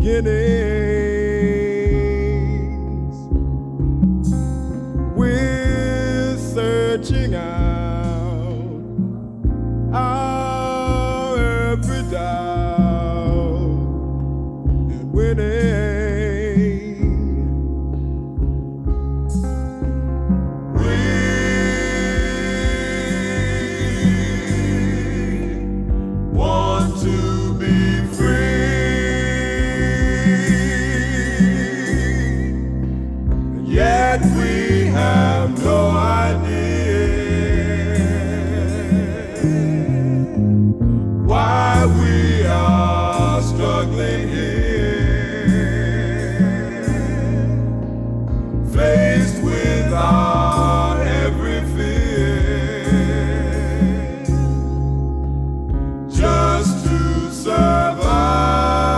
beginnings. We're searching out our every doubt and winning. To be free, yet we have no idea why we are struggling here, faced with our every fear, just to survive.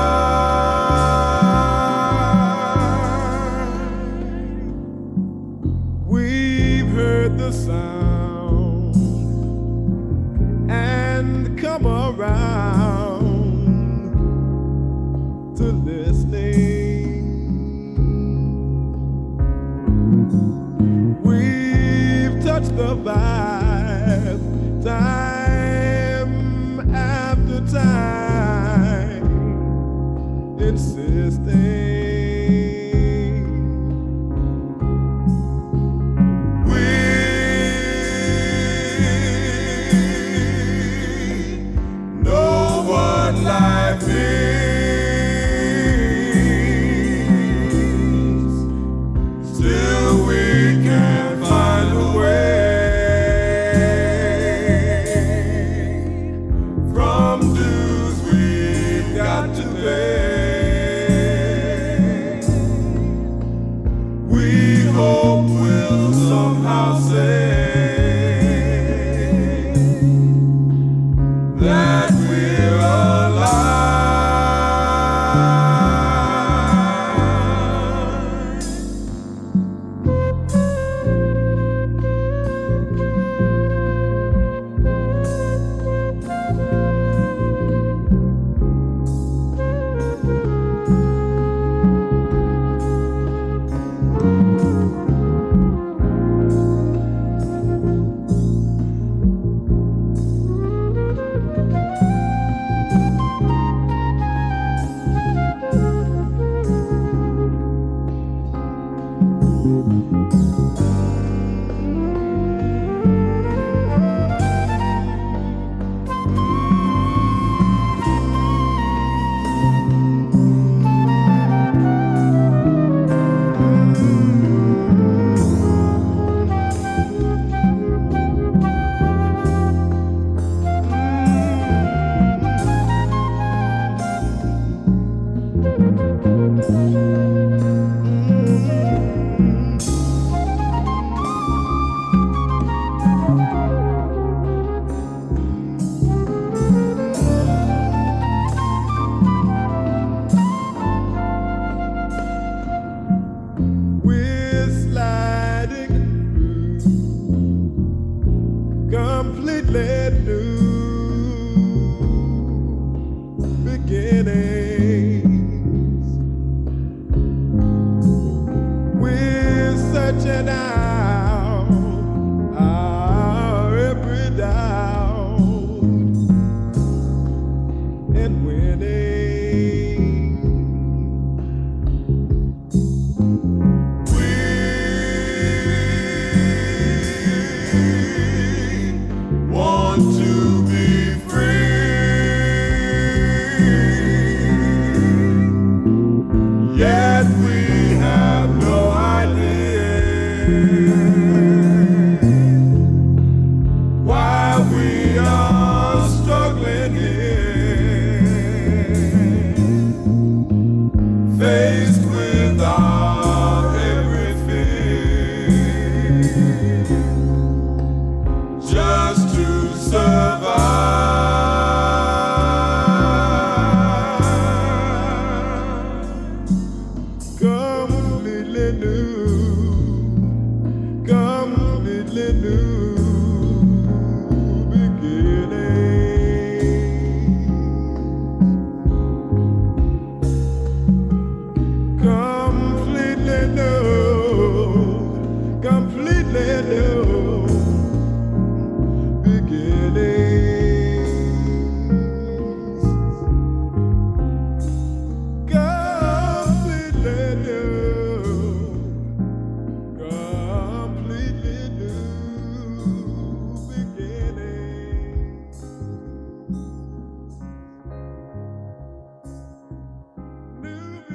We've heard the sound and come around to listening. We've touched the vibe time after time, insisting. Life is, still we can find a way from dues we've got to pay. We hope we'll somehow say that we're alive. Completely new beginnings. We're searching out